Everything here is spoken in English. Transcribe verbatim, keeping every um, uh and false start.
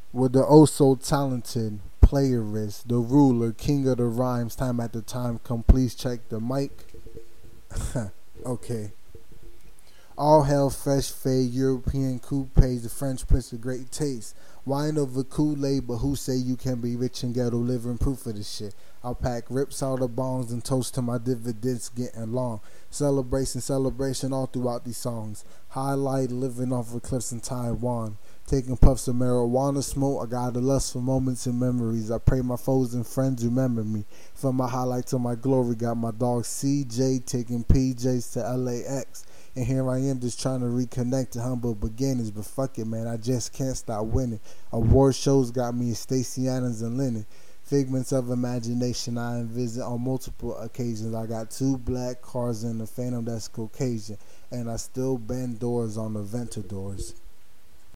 with the oh so talented playerist, the ruler, king of the rhymes, time after time. Come please check the mic. Okay. All hell fresh fade, European coupes, the French prince of great taste. Wine over Kool-Aid, but who say you can be rich and ghetto living proof of this shit? I'll pack rips out of bongs and toast to my dividends getting long. Celebration, celebration all throughout these songs. Highlight living off of cliffs in Taiwan. Taking puffs of marijuana smoke, I got a lust for moments and memories. I pray my foes and friends remember me. From my highlights of my glory, got my dog C J taking P Js to L A X. And here I am just trying to reconnect to humble beginnings. But fuck it, man, I just can't stop winning. Award shows got me in Stacey Adams and Lennon. Figments of imagination I envision on multiple occasions. I got two black cars and a Phantom that's Caucasian. And I still bend doors on the Ventadors.